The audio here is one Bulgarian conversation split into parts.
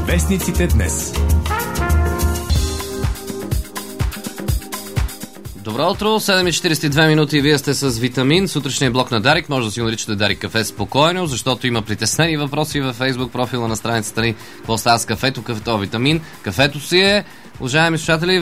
Вестниците днес. Добро утро, 7:42 минути и вие сте с Витамин. Сутрешния блок на Дарик. Може да си го наричате Дарик кафе спокойно, защото има притеснени въпроси във Facebook профила на страницата ни. Какво става с кафето? Кафето Витамин. Кафето си е, уважаеми слушатели,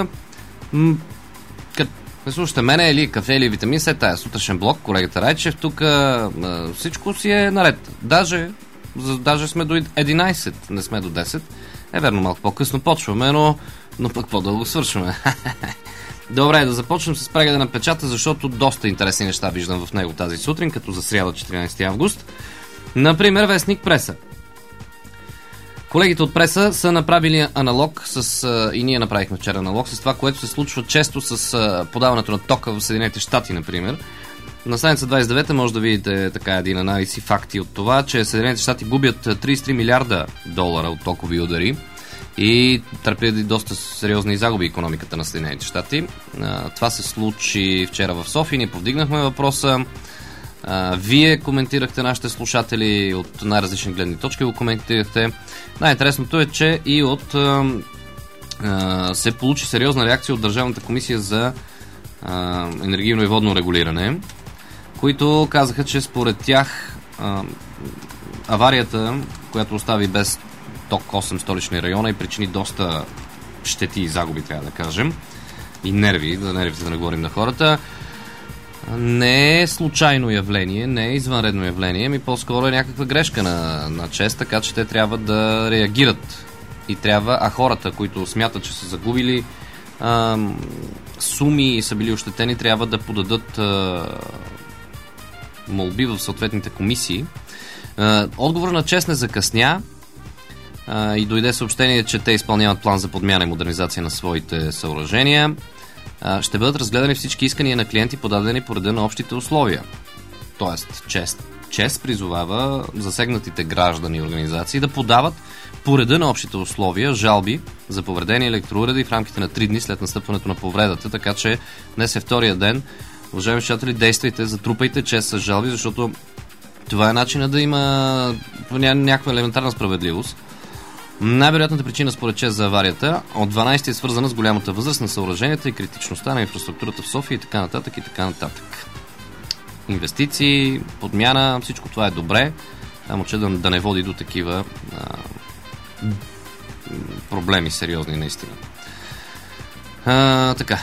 не слушате мене или кафе или Витамин, след тая сутрешен блок, колегата Райчев, тук всичко си е наред. Даже сме до 11, не сме до 10. Е верно, малко по-късно почваме, но пък по-дълго свършваме. Добре, да започнем с прегледа на печата, защото доста интересни неща виждам в него тази сутрин, като за сряда 14 август. Например, вестник Преса. Колегите от Преса са направили аналог и ние направихме вчера аналог с това, което се случва често с подаването на тока в Съединените щати, например. На страница 29 може да видите така един анализ и факти от това, че Съединените щати губят 33 милиарда долара от токови удари и търпят доста сериозни загуби икономиката на Съединените щати. Това се случи вчера в София, ние повдигнахме въпроса. Вие коментирахте, нашите слушатели от най-различни гледни точки го коментирахте. Най-интересното е, че и се получи сериозна реакция от Държавната комисия за енергийно и водно регулиране, които казаха, че според тях аварията, която остави без ток 8 столични района и причини доста щети и загуби, трябва да кажем, и нервите да не говорим на хората, не е случайно явление, не е извънредно явление, ами по-скоро е някаква грешка на ЧЕЗ, така че те трябва да реагират. А хората, които смятат, че са загубили суми и са били ощетени, трябва да подадат молби в съответните комисии. Отговор на ЧЕЗ не закъсня и дойде съобщение, че те изпълняват план за подмяна и модернизация на своите съоръжения. Ще бъдат разгледани всички искания на клиенти, подадени по реда на общите условия. Тоест, ЧЕЗ призовава засегнатите граждани и организации да подават по реда на общите условия жалби за повредени електроуреди в рамките на 3 дни след настъпването на повредата, така че днес е втория ден. Уважаеми слушатели, действайте, затрупайте ЧЕЗ с жалби, защото това е начинът да има някаква елементарна справедливост. Най-вероятната причина според ЧЕЗ за аварията от 12 е свързана с голямата възраст на съоръженията и критичността на инфраструктурата в София и така нататък и така нататък. Инвестиции, подмяна, всичко това е добре, само че да не води до такива проблеми сериозни наистина. Така.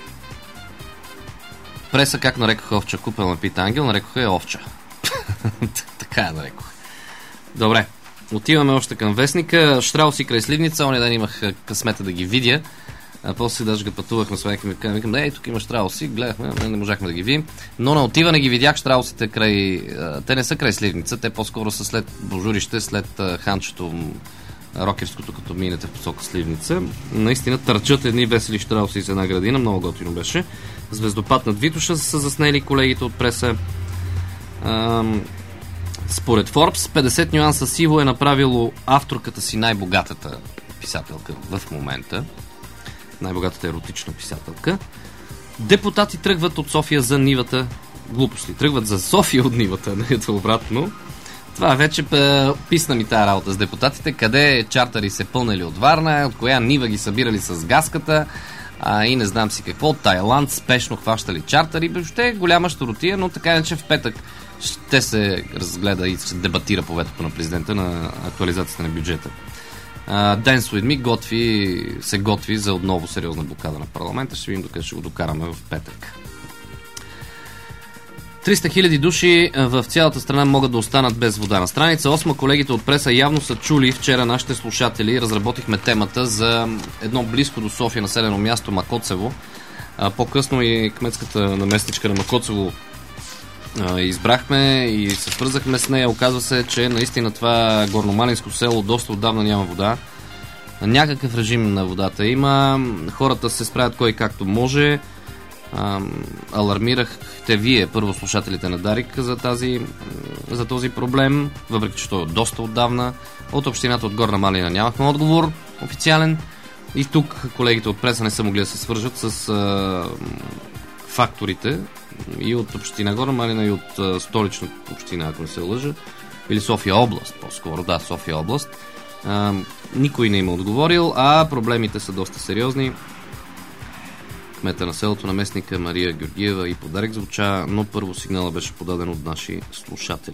Преса как нарекоха овча купел на Пита Ангел, нарекоха я овча. Така я нарекоха. Добре. Отиваме още към вестника. Щраус и край Сливница. Оня ден имах късмета да ги видя. После даже го пътувахме с майка ми. Викам, тук има щрауси. Гледахме, не можахме да ги видим. Но на отиване ги видях щраусите край... Те не са край Сливница. Те по-скоро са след Божурище, след ханчето рокерското, като минете в посока Сливница. Наистина търчат едни весели щрауси из една градина. Много готино беше. Звездопад над Витоша са заснели колегите от Преса. Според Forbes, 50 нюанса сиво е направило авторката си най-богатата писателка в момента. Най-богатата еротична писателка. Депутати тръгват от София за нивата. Глупости. Тръгват за София от нивата, не е обратно. Това вече писна ми тая работа с депутатите. Къде чартъри се пълнали от Варна, от коя нива ги събирали с гаската и не знам си какво. Тайланд спешно хващали чартъри. Въобще е голяма щуротия, но така иначе в петък ще се разгледа и се дебатира по ветото на президента на актуализацията на бюджета. Ден Суидми се готви за отново сериозна блокада на парламента. Ще видим докъде ще го докараме в петък. 300 хиляди души в цялата страна могат да останат без вода. На страница 8 колегите от Преса явно са чули вчера нашите слушатели. Разработихме темата за едно близко до София населено място Макоцево. По-късно и кметската наместничка на Макоцево избрахме и се свързахме с нея. Оказва се, че наистина това горномалинско село доста отдавна няма вода. Някакъв режим на водата има. Хората се справят кой както може. Алармирахте вие, първо слушателите на Дарик, за този проблем, въпреки че той е доста отдавна. От общината от Горна Малина нямахме отговор официален. И тук колегите от Преса не са могли да се свържат с факторите и от община Горна Малина, и от столична община, ако не се лъжа, или София област, по-скоро, да, София област. Никой не им е отговорил, а проблемите са доста сериозни. Кмета на селото, наместника Мария Георгиева и подарък звуча, но първо сигнала беше подаден от наши слушатели.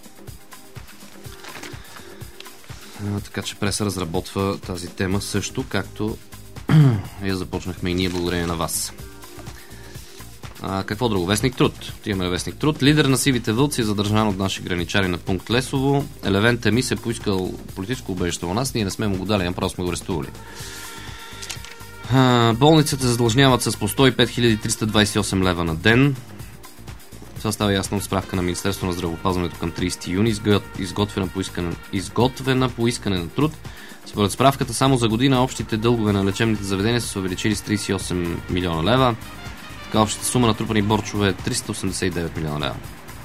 Така че преса разработва тази тема също, както я започнахме и ние благодарение на вас. Какво друго? Вестник Труд. Имаме Вестник Труд. Лидер на сивите вълци е задържан от наши граничари на пункт Лесово. Елевен Темис е поискал политическо убежище у нас. Ние не сме му го дали, а просто сме го арестували. Болниците задлъжняват с по 105 328 лева на ден. Това става ясно от справка на Министерство на здравеопазването към 30 юни, изготвена по искане на труд. Според справката, само за година общите дългове на лечебните заведения са се увеличили с 38 милиона лева. Така общата сума на трупани борчове е 389 милиона лева.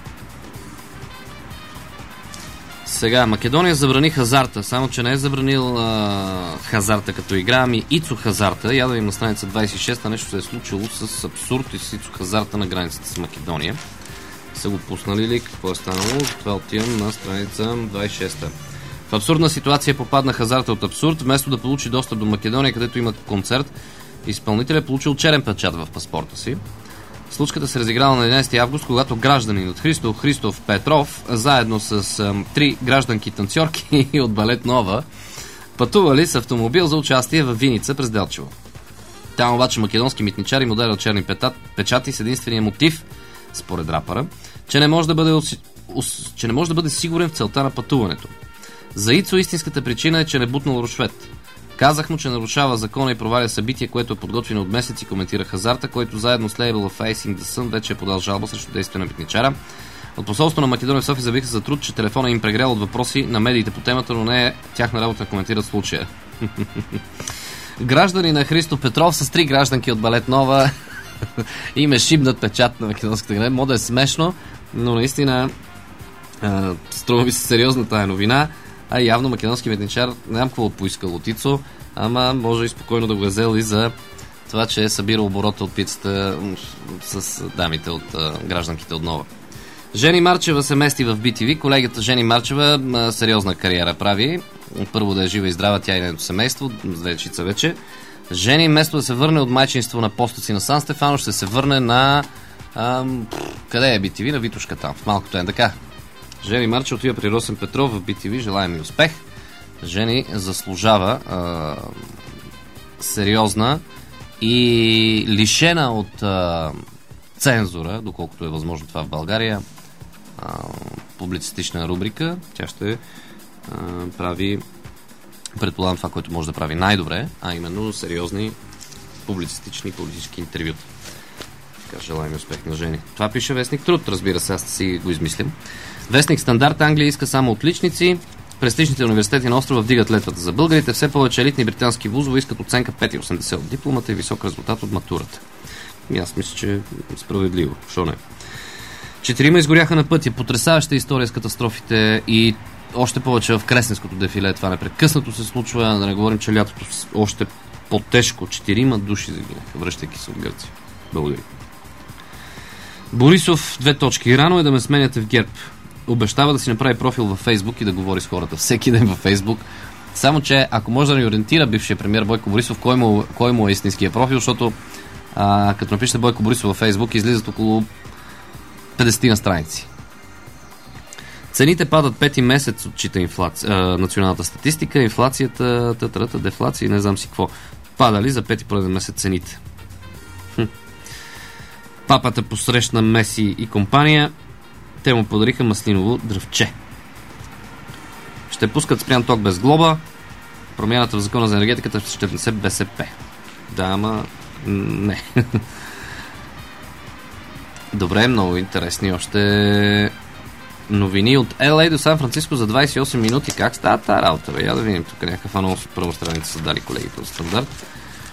Сега, Македония забрани хазарта, само че не е забранил хазарта като игра, ами Ицо хазарта. Я да им на страница 26, нещо се е случило с абсурд и с Ицо хазарта на границата с Македония. Са го пуснали ли? Какво е станало? Това отивам на страница 26. В абсурдна ситуация попадна хазарта от абсурд. Вместо да получи достъп до Македония, където има концерт, изпълнителят е получил черен печат в паспорта си. Случката се разиграла на 11 август, когато гражданинът Христо Христов Петров, заедно с три гражданки танцорки от Балет Нова, пътували с автомобил за участие в Виница през Делчево. Там обаче македонски митничари му дарят черни печати с единствения мотив, според рапъра, че не може да бъде сигурен в целта на пътуването. За Ицо истинската причина е, че не бутнал рушвет. Казах му, че нарушава закона и проваля събитие, което е подготвено от месеци, коментира хазарта, който заедно с лейбъла Facing the Sun вече е подал жалба срещу действие на митничара. От посолство на Македония в София заявиха за труд, че телефона им прегрял от въпроси на медиите по темата, но не е тяхна работа да коментират случая. Граждани на Христо Петров с три гражданки от Балет Нова им е шибнат печат на македонската граница. Може да е смешно, но наистина струва ми се сериозна тая новина. А явно македонски митничар не знам какво поискал от Ицо, ама може и спокойно да го е взел и за това, че е събирал оборота от пицата с дамите от гражданките от Нова. Жени Марчева се мести в BTV. Колегата Жени Марчева сериозна кариера прави. Първо да е жива и здрава тя и нейното семейство, двечица вече. Жени, вместо да се върне от майчинство на поста си на Сан Стефано, ще се върне на къде е BTV? На Витушка там, в малкото НДК. Жени Марчева отива при Росен Петров в BTV. Желаем и успех. Жени заслужава сериозна и лишена от цензура, доколкото е възможно това в България, публицистична рубрика. Тя ще прави, предполагам, това, което може да прави най-добре, а именно сериозни публицистични политически интервюта. Така, желаем успех на Жени. Това пише Вестник Труд, разбира се, аз си го измислям. Вестник Стандарт, Англия иска само отличници. Престижните университети на острова вдигат летвата за българите. Все повече елитни британски вузове искат оценка 5,80 от дипломата и висок резултат от матурата. И аз мисля, че е справедливо. Шо не? 4 изгоряха на пътя. Потресаваща история с катастрофите и още повече в Кресненското дефиле. Това непрекъснато се случва. Да не говорим, че лятото още по-тежко. 4 души загинаха, връщайки се от Гърция. Благодаря. Борисов, 2 точки. Рано е да ме сменяте в ГЕРБ. Обещава да си направи профил във Фейсбук и да говори с хората всеки ден във Фейсбук. Само че, ако може да ни ориентира бившия премиер Бойко Борисов, кой му е истинския профил, защото като напишете Бойко Борисов във Фейсбук, излизат около 50 на страници. Цените падат 5 месец, отчита националната статистика, инфлацията, дефлация и не знам си какво. Падали за 5 пореден месец цените. Папата посрещна Меси и компания. Те му подариха маслиново дръвче. Ще пускат спрян ток без глоба. Промяната в закона за енергетиката ще внесе БСП. Да, ама не. Добре, много интересни още новини от LA до Сан Франциско за 28 минути. Как става тази работа? Бе? Я да видим тук някакъв анонс от първа страница са дали колегите от Стандарт.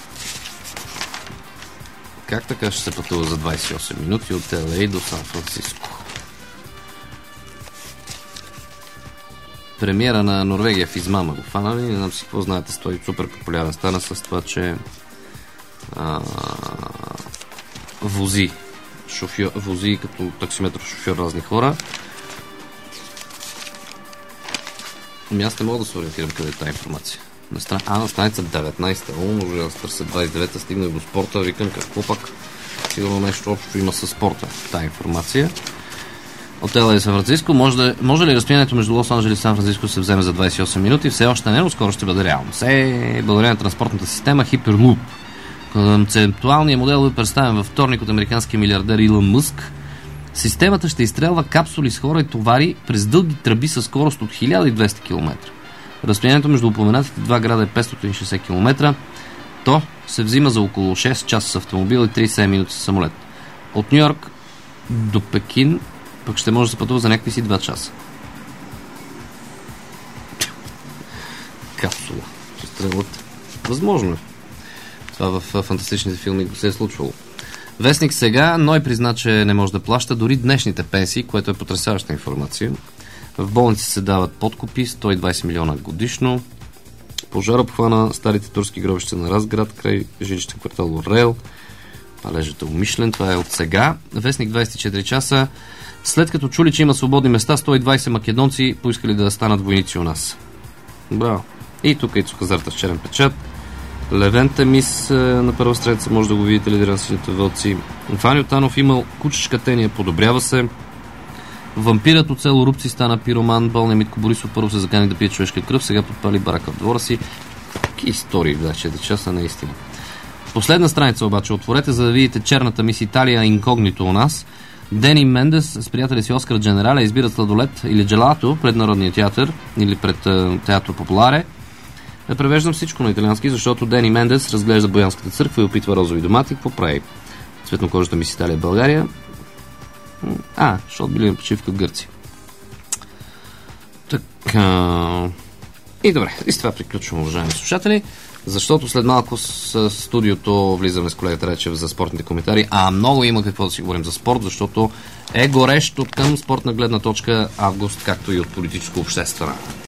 Как така ще се пътува за 28 минути от LA до Сан Франциско? Премиера на Норвегия в измама го фанали. Не знам си какво знаете, той супер популярен стана с това, че вози като таксиметров шофьор разни хора. Аз не мога да се ориентирам къде е тази информация. На страница 19-та. Може да търся 29-та, стигна до спорта. Викам какво пак. Сигурно нещо общо има със спорта. Тази информация. От LA и Сан Франциско. Може ли разстоянието между Лос Анджелес и Сан Франциско се вземе за 28 минути? Все още не, но скоро ще бъде реално. Благодарение на транспортната система Hyperloop. Концептуалният модел е представен във вторник от американския милиардер Илон Мъск. Системата ще изстрелва капсули с хора и товари през дълги тръби със скорост от 1200 км. Разстоянието между упоменатите два града е 560 км. То се взима за около 6 часа с автомобил и 37 минути с самолет. От Ню Йорк до Пекин пък ще може да се пътува за някакви си 2 часа. Капсула. Ще стрелват. Възможно е. Това в фантастичните филми се е случвало. Вестник сега, Ной призна, че не може да плаща дори днешните пенсии, което е потресаваща информация. В болници се дават подкупи, 120 милиона годишно. Пожар обхвана старите турски гробища на Разград, край жилищен квартал Орел. Палежът е умишлен, това е от сега. Вестник 24 часа. След като чули, че има свободни места, 120 македонци поискали да станат войници у нас. Браво. И тук Ицо Хазарта с черен печат. Левента Мис на първа страница, може да го видите, лидера на сините вълци. Ваньо Танов имал кучешка тения, подобрява се. Вампирът от село Рубци стана пироман. Болният Митко Борисов първо се закани да пие човешка кръв, сега подпали барака в двора си. Какви истории в 24 часа, наистина. Последна страница обаче отворете, за да видите черната мис Италия инкогнито у нас. Дени Мендес с приятеля си Оскар Дженерале избират сладолет или джелато пред Народния театър или пред Театро Популаре. Да превеждам всичко на италиански, защото Дени Мендес разглежда Боянската църква и опитва розови домати. Какво прави цветнокожата мис Италия в България? Защото били на почивка в Гърция. Така. И добре, и с това приключвам, уважаеми слушатели, защото след малко с студиото влизаме с колегата Речев за спортните коментари, много има какво да си говорим за спорт, защото е горещо от към спортна гледна точка август, както и от политическо-обществена.